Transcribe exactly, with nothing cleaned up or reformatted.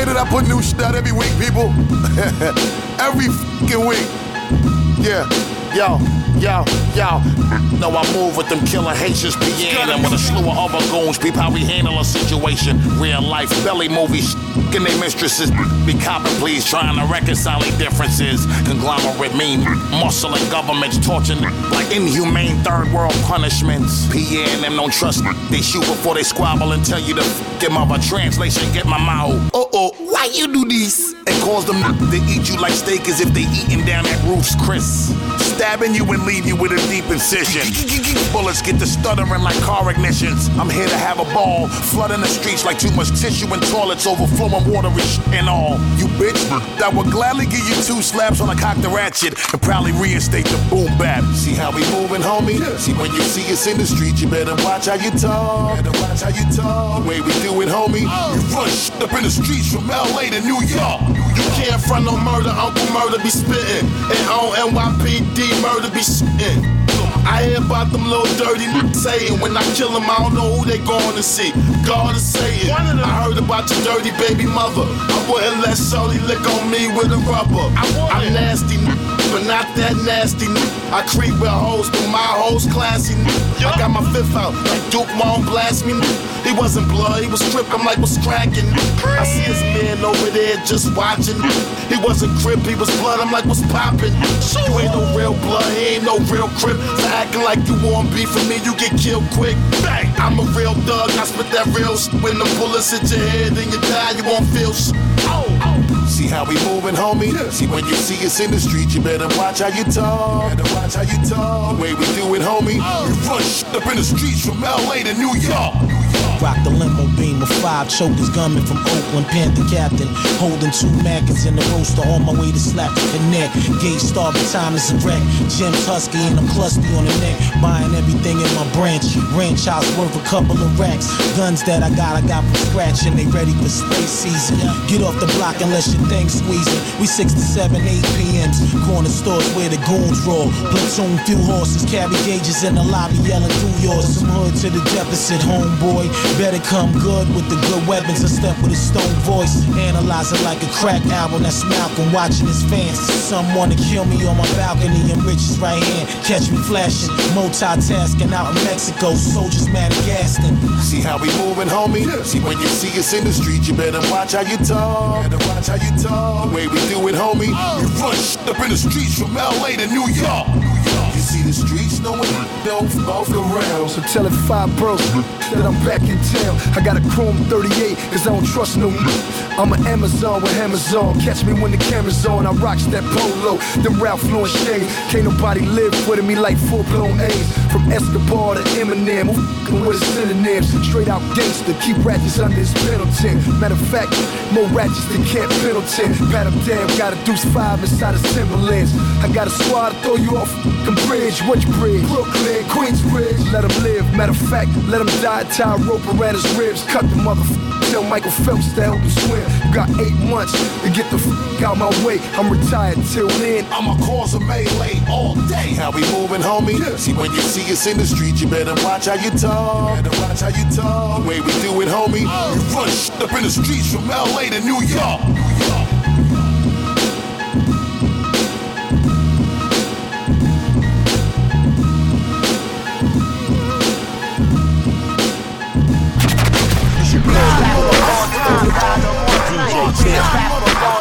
hear that I put new shit out every week, people? Every fucking week. Yeah, yo, yo, yo. No, I move with them killer Haitians, piano with a slew of other goons. Peep how we handle a situation. Real life belly movies. And they mistresses be copping, please, trying to reconcile their differences. Conglomerate mean muscle and governments torturing like inhumane third world punishments. P A and them don't trust. They shoot before they squabble and tell you to f- get my translation, get my mouth. Uh oh, why you do this? And cause them to eat you like steak as if they eating down at Ruth's Chris. Stabbing you and leave you with a deep incision. Bullets get to stuttering like car ignitions. I'm here to have a ball, flooding the streets like too much tissue and toilets overflowing water and all. You bitch, that would gladly give you two slaps on a cock the ratchet and probably reinstate the boom bap. See how we moving, homie? See when you see us in the street, you better watch how you talk. Better watch how you talk. The way we do it, homie. You run shit up in the streets from L A to New York. You can't front no murder, Uncle Murder be spittin', and on N Y P D murder be shittin'. I hear about them little dirty niggas saying when I kill them, I don't know who they going to see. God is saying, I heard about your dirty baby mother. I wouldn't let Shorty lick on me with a rubber. I'm nasty, but not that nasty. I creep with hoes, but my hoes classy. I got my fifth out, like Duke won't blast me. He wasn't blood, he was stripped, I'm like, what's cracking? I see his man over there just watching. He wasn't crip, he was blood, I'm like, what's poppin'? You ain't no real blood, he ain't no real crip. For acting like you want beef with me, you get killed quick. Bang! I'm a real thug, I spit that real shit. When the bullets hit your head and you die, you won't feel shit. Oh, oh. See how we moving, homie? See when you see us in the street, you better watch how you talk. Better watch how you talk. The way we do it, homie. You run shit up in the streets from L A to New York. Rock the limo beam with five chokers, gunmen from Oakland, Panther Captain, holding two Mackins in the roaster on my way to slap the neck. Gauge starving, time is a wreck. Jim's husky and I'm clustered on the neck, buying everything in my branch. Ranch house worth a couple of racks. Guns that I got, I got from scratch and they ready for space season. Get off the block unless your thing squeezing. We six to seven, eight P Ms. Corner stores where the goons roll. Platoon, few horses, carry gauges in the lobby yelling through yours. Some hood to the deficit, homeboy. Better come good with the good weapons. I step with a stone voice, analyze it like a crack album. That's Malcolm watching his fans. Some wanna kill me on my balcony and Rich's right hand. Catch me flashing, multitasking out in Mexico. Soldiers Madagascar. See how we moving, homie? See when you see us in the street, you better watch how you talk. Better watch how you talk. The way we do it, homie. You run shit up in the streets from L A to New York. You see the streets, no one knows off the rails. So tell it five bros that I'm back in town. I got a Chrome thirty-eight, cause I don't trust no I'm an Amazon with hammers on. Catch me when the camera's on. I rocks that polo, them Ralph Lauren shades. Can't nobody live with me like full-blown A's. From Escobar to Eminem, who with his synonyms. Straight out gangster, keep ratchets under his Pendleton. Matter of fact, more ratchets than Camp Pendleton. Pat him down, got a deuce five inside his Timberlands. I got a squad to throw you off the bridge. Which bridge? Brooklyn, Queensbridge. Let him live, matter of fact, let him die. Tie a rope around his ribs, cut the motherfucker. Tell Michael Phelps to help him swim. Got eight months to get the f*** out my way. I'm retired till then. I'ma cause a melee all day. How we moving, homie? Yeah. See when you see us in the street, you better watch how you talk. Better watch how you talk. The way we do it, homie. Oh. You run shit up in the streets from L A to New York. New York. D J